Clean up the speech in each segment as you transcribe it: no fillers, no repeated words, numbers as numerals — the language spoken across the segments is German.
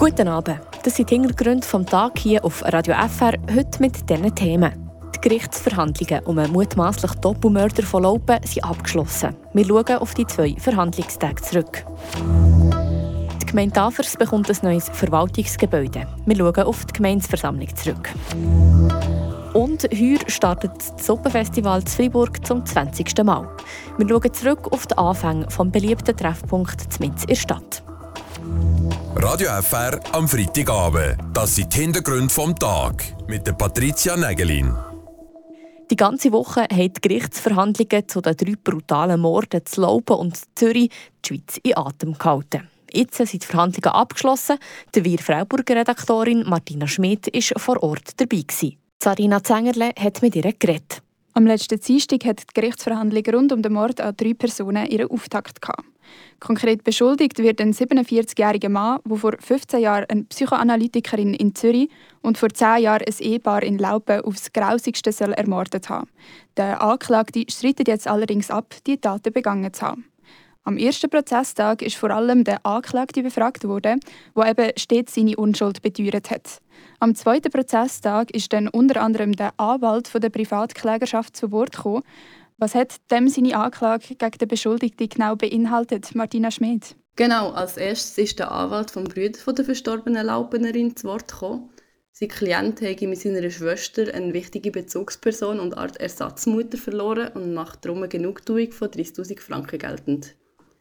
Guten Abend. Das sind die Hintergründe vom Tag hier auf Radio FR, heute mit diesen Themen. Die Gerichtsverhandlungen um einen mutmaßlichen Doppelmörder von Laupen sind abgeschlossen. Wir schauen auf die 2 Verhandlungstage zurück. Die Gemeinde Tafers bekommt ein neues Verwaltungsgebäude. Wir schauen auf die Gemeindeversammlung zurück. Und heuer startet das Suppenfestival zu Freiburg zum 20. Mal. Wir schauen zurück auf den Anfang des beliebten Treffpunkts mitten in der Stadt. Radio FR am Freitagabend. Das sind die Hintergründe vom Tag mit der Patricia Nägelin. Die ganze Woche haben die Gerichtsverhandlungen zu den 3 brutalen Morden zu Laupen und Zürich die Schweiz in Atem gehalten. Jetzt sind die Verhandlungen abgeschlossen. Die Wir-Freiburger Redaktorin Martina Schmid war vor Ort dabei. Sarina Zengerle hat mit ihr geredet. Am letzten Dienstag hat die Gerichtsverhandlung rund um den Mord an 3 Personen ihren Auftakt gehabt. Konkret beschuldigt wird ein 47-jähriger Mann, der vor 15 Jahren eine Psychoanalytikerin in Zürich und vor 10 Jahren ein Ehepaar in Laupen aufs Grausigste ermordet haben. Der Anklagte streitet jetzt allerdings ab, die Taten begangen zu haben. Am ersten Prozesstag ist vor allem der Anklagte befragt worden, der eben stets seine Unschuld beteuert hat. Am zweiten Prozesstag ist dann unter anderem der Anwalt von der Privatklägerschaft zu Wort gekommen. Was hat dem seine Anklage gegen den Beschuldigten genau beinhaltet, Martina Schmid? Genau, als erstes ist der Anwalt vom Brüder von der verstorbenen Laupenerin zu Wort gekommen. Sein Klient habe mit seiner Schwester eine wichtige Bezugsperson und Art Ersatzmutter verloren und macht darum eine Genugtuung von 30'000 Franken geltend.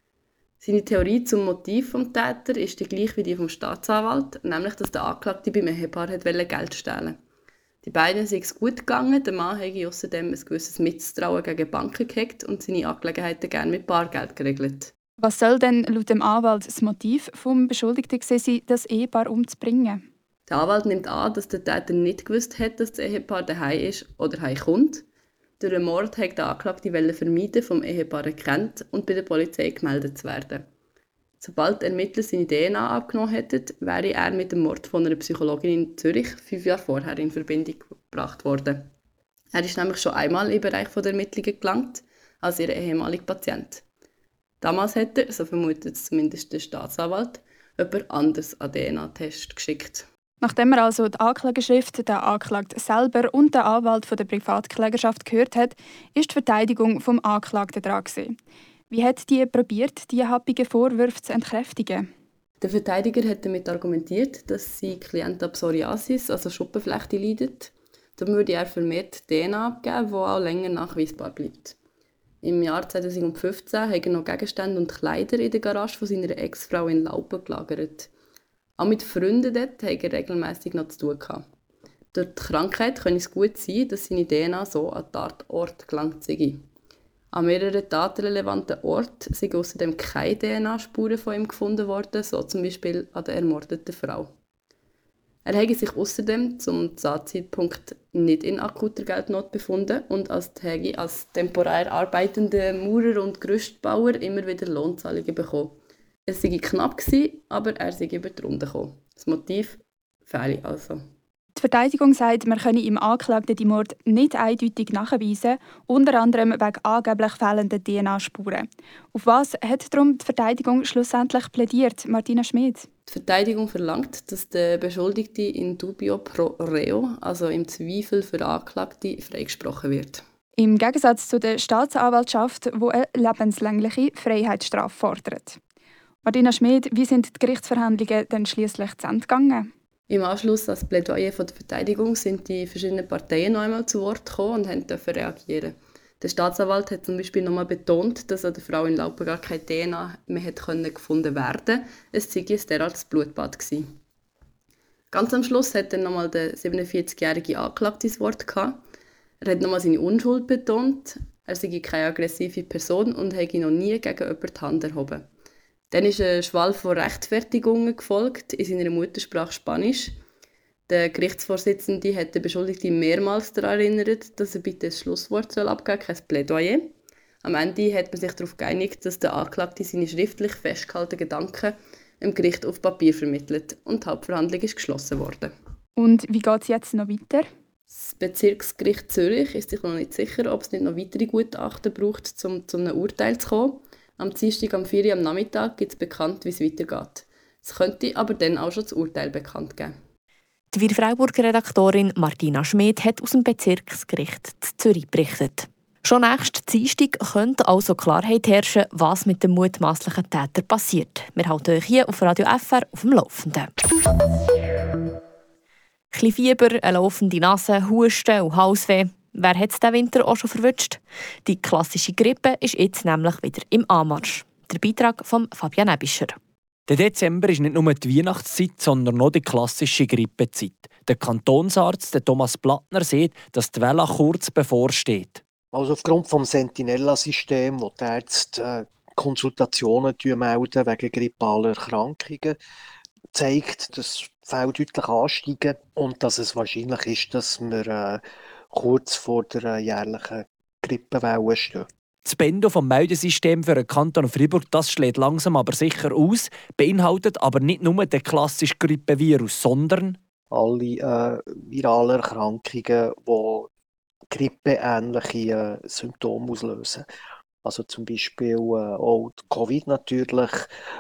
Seine Theorie zum Motiv des Täters ist die gleiche wie die vom Staatsanwalt, nämlich dass der Anklagte beim Ehepaar Geld stehlen wollte. Die beiden sind es gut gegangen, der Mann habe außerdem ein gewisses Misstrauen gegen Banken gehegt und seine Angelegenheiten gerne mit Bargeld geregelt. Was soll denn laut dem Anwalt das Motiv des Beschuldigten sein, das Ehepaar umzubringen? Der Anwalt nimmt an, dass der Täter nicht gewusst hat, dass das Ehepaar daheim ist oder heimkommt. Durch den Mord wollte der Anklagte vermeiden, vom Ehepaar erkannt und bei der Polizei gemeldet zu werden. Sobald die Ermittler seine DNA abgenommen hätten, wäre er mit dem Mord von einer Psychologin in Zürich 5 Jahre vorher in Verbindung gebracht worden. Er ist nämlich schon einmal im Bereich der Ermittlungen gelangt, als ihr ehemaliger Patient. Damals hat er, so vermutet zumindest der Staatsanwalt, jemand anderes an DNA-Test geschickt. Nachdem er also die Anklageschrift, der Anklagte selber und der Anwalt von der Privatklägerschaft gehört hat, ist die Verteidigung vom Anklagten dran gewesen. Wie hat die probiert, die happigen Vorwürfe zu entkräftigen? Der Verteidiger hat damit argumentiert, dass sein Klient an Psoriasis, also Schuppenflechte, leidet. Darum würde er vermehrt DNA abgeben, die auch länger nachweisbar bleibt. Im Jahr 2015 hat er noch Gegenstände und Kleider in der Garage von seiner Ex-Frau in Laupen gelagert. Auch mit Freunden dort hatte er regelmässig noch zu tun gehabt. Durch die Krankheit könnte es gut sein, dass seine DNA so an den Tatort gelangt sei. An mehreren tatrelevanten Orten sind außerdem keine DNA-Spuren von ihm gefunden worden, so zum Beispiel an der ermordeten Frau. Er habe sich außerdem zum Zeitpunkt nicht in akuter Geldnot befunden und als temporär arbeitender Maurer und Gerüstbauer immer wieder Lohnzahlungen bekommen. Es sei knapp gewesen, aber er sei über die Runde gekommen. Das Motiv fehle also. Die Verteidigung sagt, man könne im Anklagten die Mord nicht eindeutig nachweisen, unter anderem wegen angeblich fehlender DNA-Spuren. Auf was hat darum die Verteidigung schlussendlich plädiert, Martina Schmid? Die Verteidigung verlangt, dass der Beschuldigte in dubio pro reo, also im Zweifel für Anklagte, freigesprochen wird. Im Gegensatz zu der Staatsanwaltschaft, die eine lebenslängliche Freiheitsstrafe fordert. Martina Schmid, wie sind die Gerichtsverhandlungen denn schliesslich zu Ende gegangen? Im Anschluss an das Plädoyer der Verteidigung sind die verschiedenen Parteien noch einmal zu Wort gekommen und durften reagieren. Der Staatsanwalt hat zum Beispiel nochmal betont, dass an der Frau in Laupen gar keine DNA mehr gefunden werden konnte. Es sei ein derartiges Blutbad gewesen. Ganz am Schluss hat dann nochmal der 47-jährige Anklagte das Wort gehabt. Er hat nochmal seine Unschuld betont. Er sei keine aggressive Person und habe noch nie gegen jemanden die Hand erhoben. Dann ist ein Schwall von Rechtfertigungen gefolgt, in seiner Muttersprache Spanisch. Der Gerichtsvorsitzende hat den Beschuldigten mehrmals daran erinnert, dass er bitte ein Schlusswort abgeben soll, kein Plädoyer. Am Ende hat man sich darauf geeinigt, dass der Anklagte seine schriftlich festgehaltenen Gedanken im Gericht auf Papier vermittelt und die Hauptverhandlung ist geschlossen worden. Und wie geht es jetzt noch weiter? Das Bezirksgericht Zürich ist sich noch nicht sicher, ob es nicht noch weitere Gutachten braucht, um zu einem Urteil zu kommen. Am Dienstag am 4 Uhr am Nachmittag gibt es bekannt, wie es weitergeht. Es könnte aber dann auch schon das Urteil bekannt geben. Die Wir Freiburger Redaktorin Martina Schmid hat aus dem Bezirksgericht Zürich berichtet. Schon nächsten Dienstag könnte also Klarheit herrschen, was mit dem mutmaßlichen Täter passiert. Wir halten euch hier auf Radio FR auf dem Laufenden. Ein bisschen Fieber, eine laufende Nase, Husten und Halsweh. Wer hat es diesen Winter auch schon verwünscht? Die klassische Grippe ist jetzt nämlich wieder im Anmarsch. Der Beitrag von Fabian Ebischer. Der Dezember ist nicht nur die Weihnachtszeit, sondern noch die klassische Grippezeit. Der Kantonsarzt Thomas Plattner sieht, dass die Welle kurz bevorsteht. Also aufgrund des Sentinella-Systems, wo die Ärzte Konsultationen melden wegen grippaler Erkrankungen, zeigt, dass die Fälle deutlich ansteigen und dass es wahrscheinlich ist, dass wir kurz vor der jährlichen Grippewelle stehen. Das Bendo vom Meldesystem für den Kanton Freiburg, das schlägt langsam aber sicher aus, beinhaltet aber nicht nur den klassischen Grippevirus, sondern alle viralen Erkrankungen, die grippeähnliche Symptome auslösen. Also zum Beispiel auch Covid natürlich,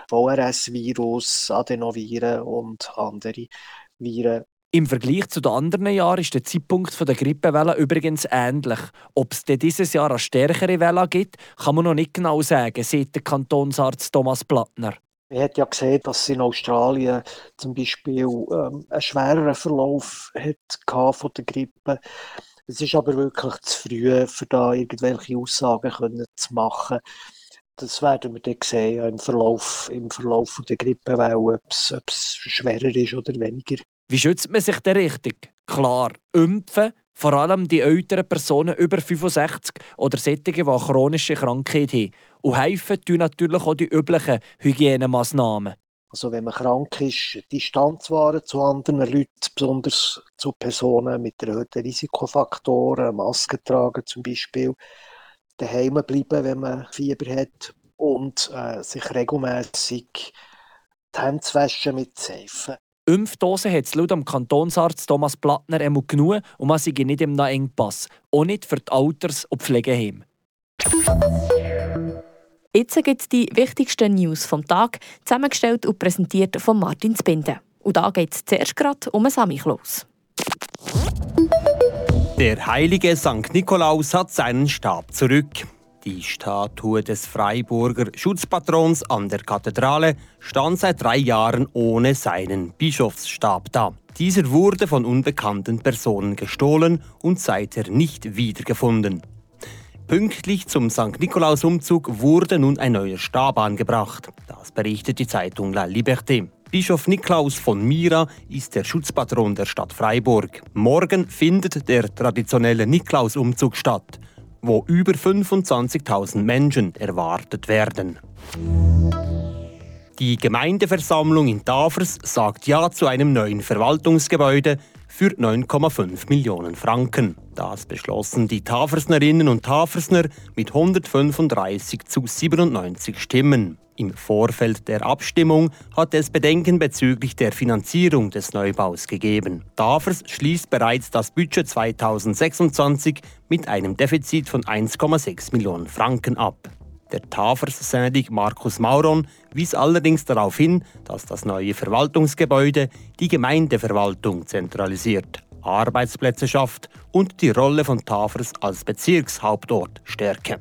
VRS-Virus, Adenoviren und andere Viren. im Vergleich zu den anderen Jahren ist der Zeitpunkt der Grippewelle übrigens ähnlich. Ob es dieses Jahr eine stärkere Welle gibt, kann man noch nicht genau sagen, sagt der Kantonsarzt Thomas Plattner. Man hat ja gesehen, dass es in Australien zum Beispiel einen schwereren Verlauf von der Grippe. Es ist aber wirklich zu früh, für da irgendwelche Aussagen zu machen. Das werden wir dann sehen im Verlauf der Grippewelle, ob es schwerer ist oder weniger. Wie schützt man sich denn richtig? Klar, impfen, vor allem die älteren Personen über 65 oder solche, die eine chronische Krankheit haben. Und helfen tun natürlich auch die üblichen Hygienemaßnahmen. Also wenn man krank ist, Distanz wahren zu anderen Leuten, besonders zu Personen mit erhöhten Risikofaktoren, Masken tragen zum Beispiel, daheim bleiben, wenn man Fieber hat und sich regelmäßig die Hände zu waschen mit Seife. Impfdosen hat es laut dem Kantonsarzt Thomas Plattner einmal genug und man sei nicht im Engpass. Auch nicht für die Alters- und Pflegeheime. Jetzt gibt es die wichtigsten News vom Tag, zusammengestellt und präsentiert von Martin Zbinden. Und da geht es zuerst gerade um Samichlaus. Der heilige St. Nikolaus hat seinen Stab zurück. Die Statue des Freiburger Schutzpatrons an der Kathedrale stand seit 3 Jahren ohne seinen Bischofsstab da. Dieser wurde von unbekannten Personen gestohlen und seither nicht wiedergefunden. Pünktlich zum St. Nikolaus-Umzug wurde nun ein neuer Stab angebracht. Das berichtet die Zeitung La Liberté. Bischof Niklaus von Myra ist der Schutzpatron der Stadt Freiburg. Morgen findet der traditionelle Niklaus-Umzug statt, wo über 25.000 Menschen erwartet werden. Die Gemeindeversammlung in Tafers sagt Ja zu einem neuen Verwaltungsgebäude für 9,5 Millionen Franken. Das beschlossen die Tafersnerinnen und Tafersner mit 135 zu 97 Stimmen. Im Vorfeld der Abstimmung hat es Bedenken bezüglich der Finanzierung des Neubaus gegeben. Tafers schließt bereits das Budget 2026 mit einem Defizit von 1,6 Millionen Franken ab. Der Tafers-Syndik Markus Mauron wies allerdings darauf hin, dass das neue Verwaltungsgebäude die Gemeindeverwaltung zentralisiert, Arbeitsplätze schafft und die Rolle von Tafers als Bezirkshauptort stärke.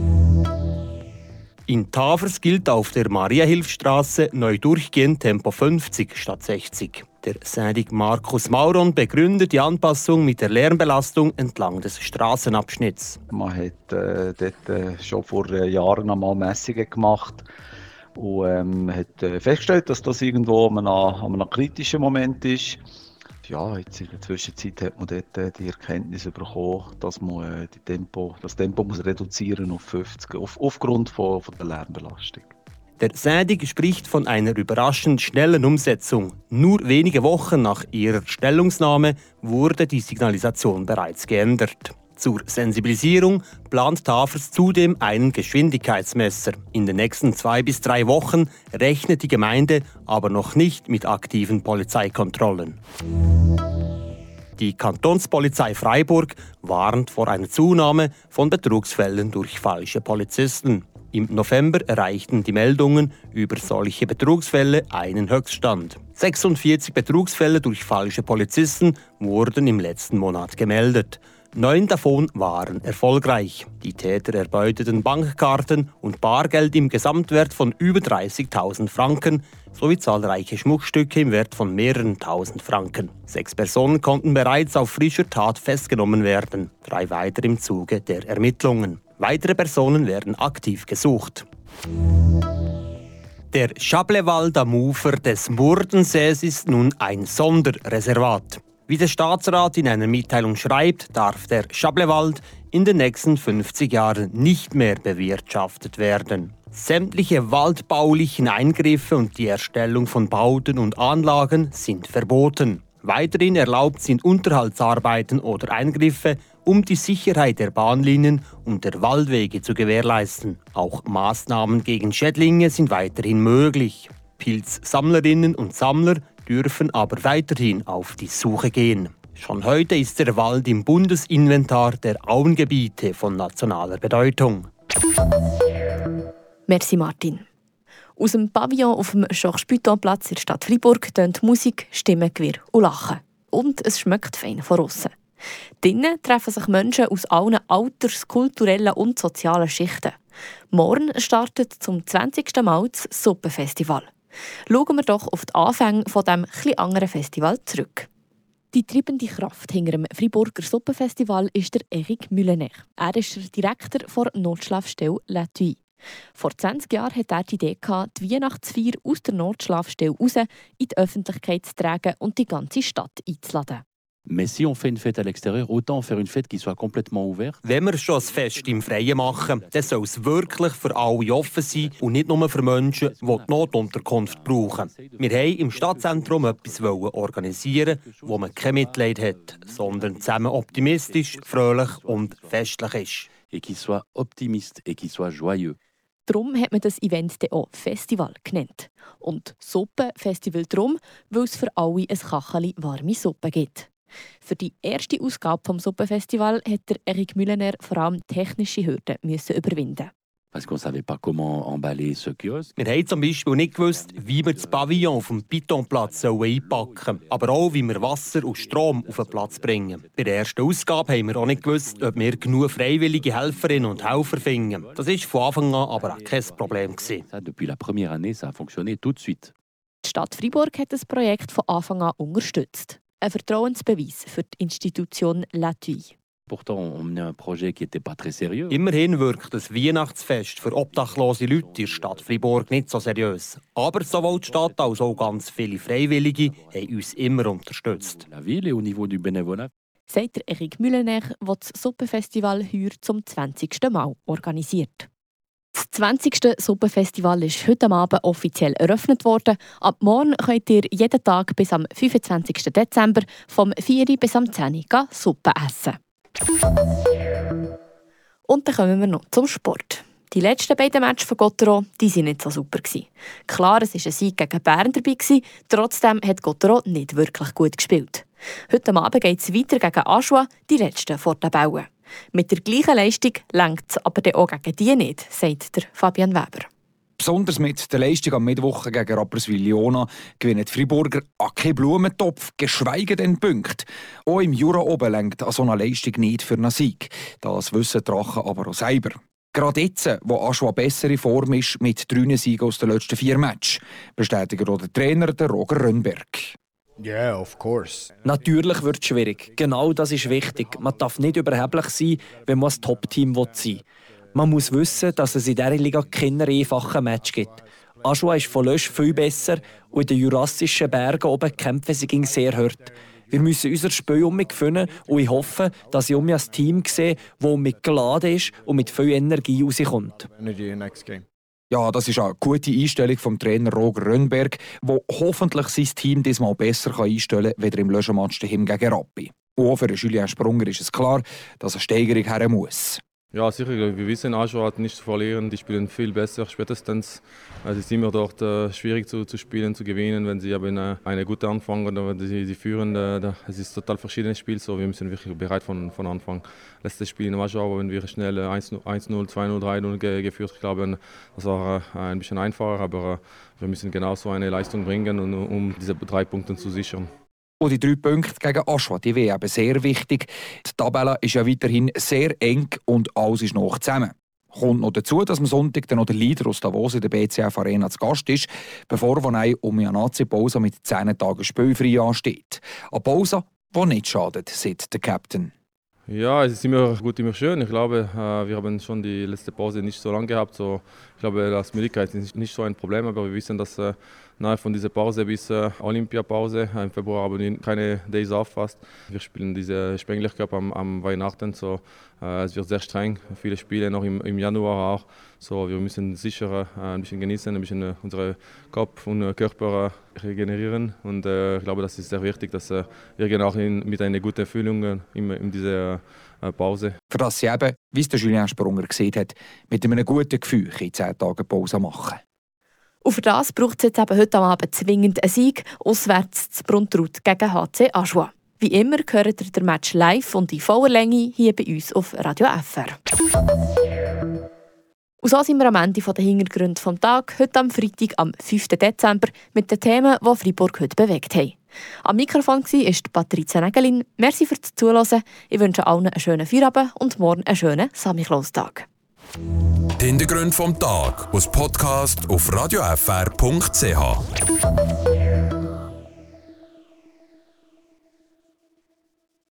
In Tafers gilt auf der Mariahilfstraße neu durchgehend Tempo 50 statt 60. Der Syndik Markus Mauron begründet die Anpassung mit der Lärmbelastung entlang des Strassenabschnitts. Man hat dort schon vor Jahren einmal Messungen gemacht und hat festgestellt, dass das irgendwo an einem kritischen Moment ist. Ja, jetzt in der Zwischenzeit hat man dort die Erkenntnis bekommen, dass man das Tempo muss reduzieren auf 50 aufgrund von der Lärmbelastung. Der Syndik spricht von einer überraschend schnellen Umsetzung. Nur wenige Wochen nach ihrer Stellungnahme wurde die Signalisation bereits geändert. Zur Sensibilisierung plant Tafers zudem einen Geschwindigkeitsmesser. In den nächsten 2 bis 3 Wochen rechnet die Gemeinde aber noch nicht mit aktiven Polizeikontrollen. Die Kantonspolizei Freiburg warnt vor einer Zunahme von Betrugsfällen durch falsche Polizisten. Im November erreichten die Meldungen über solche Betrugsfälle einen Höchststand. 46 Betrugsfälle durch falsche Polizisten wurden im letzten Monat gemeldet. 9 davon waren erfolgreich. Die Täter erbeuteten Bankkarten und Bargeld im Gesamtwert von über 30.000 Franken sowie zahlreiche Schmuckstücke im Wert von mehreren tausend Franken. 6 Personen konnten bereits auf frischer Tat festgenommen werden, 3 weitere im Zuge der Ermittlungen. Weitere Personen werden aktiv gesucht. Der Chablais-Wald am Ufer des Murtensees ist nun ein Sonderreservat. Wie der Staatsrat in einer Mitteilung schreibt, darf der Chablais-Wald in den nächsten 50 Jahren nicht mehr bewirtschaftet werden. Sämtliche waldbaulichen Eingriffe und die Erstellung von Bauten und Anlagen sind verboten. Weiterhin erlaubt sind Unterhaltsarbeiten oder Eingriffe, um die Sicherheit der Bahnlinien und der Waldwege zu gewährleisten. Auch Maßnahmen gegen Schädlinge sind weiterhin möglich. Pilzsammlerinnen und Sammler dürfen aber weiterhin auf die Suche gehen. Schon heute ist der Wald im Bundesinventar der Auengebiete von nationaler Bedeutung. Merci Martin. Aus dem Pavillon auf dem Georges-Buton-Platz in der Stadt Fribourg tönt Musik, Stimmengewirr und Lachen. Und es schmeckt fein von aussen. Drinnen treffen sich Menschen aus allen Alters-, kulturellen und sozialen Schichten. Morgen startet zum 20. Mal das Suppenfestival. Schauen wir doch auf die Anfänge von diesem etwas anderen Festival zurück. Die treibende Kraft hinter dem Friburger Suppenfestival ist der Eric Müllener. Er ist der Direktor der Notschlafstelle La Thuile. Vor 20 Jahren hatte er die Idee, die Weihnachtsfeier aus der Notschlafstelle raus in die Öffentlichkeit zu tragen und die ganze Stadt einzuladen. Mais si on fait une fête à l'extérieur, autant faire une fête qui soit complètement ouverte. Wenn wir schon ein Fest im Freien machen, dann soll es wirklich für alle offen sein und nicht nur für Menschen, die die Notunterkunft brauchen. Wir wollten im Stadtzentrum etwas organisieren, wo man kein Mitleid hat, sondern zusammen optimistisch, fröhlich und festlich ist. Et qui soit optimiste et qui soit joyeux. Darum hat man das Event dann auch Festival genannt. Und Suppenfestival darum, weil es für alle ein Kacheli warme Suppe gibt. Für die erste Ausgabe des Suppenfestivals musste Eric Müllener vor allem technische Hürden überwinden. Parce qu'on savait pas comment emballer ce kiosque. Wir haben zum Beispiel nicht gewusst, wie wir das Pavillon auf dem Pitonplatz einpacken sollen, aber auch, wie wir Wasser und Strom auf den Platz bringen. Bei der ersten Ausgabe haben wir auch nicht gewusst, ob wir genug freiwillige Helferinnen und Helfer finden. Das war von Anfang an aber auch kein Problem. Depuis la première année, ça a fonctionné tout de suite. Die Stadt Fribourg hat das Projekt von Anfang an unterstützt. Ein Vertrauensbeweis für die Institution La Thuile. Pourtant, on menait un projet qui n'était pas très sérieux. Immerhin wirkt das Weihnachtsfest für obdachlose Leute in der Stadt Fribourg nicht so seriös. Aber sowohl die Stadt als auch ganz viele Freiwillige haben uns immer unterstützt. La ville et au niveau du bénévolat. Sagt Eric Müllener, der das Suppenfestival heuer zum 20. Mal organisiert. Das 20. Suppenfestival ist heute Abend offiziell eröffnet worden. Ab morgen könnt ihr jeden Tag bis am 25. Dezember vom 4 bis am 10 Uhr Suppe essen. Und dann kommen wir noch zum Sport. Die letzten beiden Matches von Gotteron waren nicht so super. Klar, es war ein Sieg gegen Bern dabei, trotzdem hat Gotteron nicht wirklich gut gespielt. Heute Abend geht es weiter gegen Aschua, die letzten vor den Tabelle. Mit der gleichen Leistung reicht es aber auch gegen die nicht, sagt der Fabian Weber. Besonders mit der Leistung am Mittwoch gegen Rapperswil-Jona gewinnen die Friburger keinen Blumentopf, geschweige denn Punkte. Auch im Jura oben reicht an so einer Leistung nicht für einen Sieg. Das wissen die Drachen aber auch selber. Gerade jetzt, wo Aschua bessere Form ist mit 3 Siegen aus den letzten 4 Matches, bestätigt auch der Trainer Roger Rönnberg. Yeah, of course. Natürlich wird es schwierig. Genau das ist wichtig. Man darf nicht überheblich sein, wenn man ein Top-Team sein will. Man muss wissen, dass es in dieser Liga keine einfachen Match gibt. Aschua ist von Lösch viel besser und in den jurassischen Bergen oben kämpfen sie gegen sehr hart. Wir müssen unser Spiel finden und ich hoffe, dass ich ein Team sehe, das mit geladen ist und mit viel Energie rauskommt. Ja, das ist eine gute Einstellung vom Trainer Roger Rönnberg, der hoffentlich sein Team diesmal besser einstellen kann, weder im Löschenmatch gegen Rappi. Und auch für Julien Sprunger ist es klar, dass eine Steigerung her muss. Ja, sicher. Wir wissen, Aschua hat nicht zu verlieren. Die spielen viel besser spätestens. Es ist immer dort schwierig zu spielen, zu gewinnen, wenn sie haben eine gute Anfang oder wenn sie führen. Es ist total verschiedenes Spiel. So, wir müssen wirklich bereit von Anfang. Letztes Spiel in Aschua, wenn wir schnell 1-0, 2-0, 3-0 geführt, ich glaube, das war ein bisschen einfacher. Aber wir müssen genauso eine Leistung bringen, um diese 3 Punkte zu sichern. Und die 3 Punkte gegen Aschua, die wären eben sehr wichtig. Die Tabelle ist ja weiterhin sehr eng und alles ist noch zusammen. Kommt noch dazu, dass am Sonntag dann noch der Leader aus Davos in der BCF Arena zu Gast ist, bevor Vonei Omianazi Pausa mit 10 Tagen spielfrei ansteht. Eine Pause, die nicht schadet, sagt der Captain. Ja, es ist immer gut, immer schön. Ich glaube, wir haben schon die letzte Pause nicht so lange gehabt. So, ich glaube, das Müdigkeit ist nicht so ein Problem, aber wir wissen, dass nahe von dieser Pause bis Olympiapause im Februar haben wir keine Days off fast. Wir spielen diese Spengler Cup am Weihnachten, so es wird sehr streng. Viele Spiele noch im Januar auch. So, wir müssen sicher ein bisschen genießen, ein bisschen unseren Kopf und Körper regenerieren. Und ich glaube, das ist sehr wichtig, dass wir gehen auch mit einer guten Fühlung in dieser Pause. Für das sie eben, wie es der Julien Sprunger gesehen hat, mit einem guten Gefühl in 10 Tagen Pause machen. Und für das braucht es jetzt eben heute Abend zwingend einen Sieg, auswärts zu Bruntrut gegen HC Aschua. Wie immer hört ihr den Match live und in voller Länge hier bei uns auf Radio FR. Und so sind wir am Ende der Hintergründe des Tages, heute am Freitag, am 5. Dezember, mit den Themen, die Freiburg heute bewegt haben. Am Mikrofon war Patricia Nägelin. Merci fürs Zuhören. Ich wünsche allen einen schönen Feierabend und morgen einen schönen Samichlaustag. Die Hintergründe vom Tag aus Podcast auf radiofr.ch.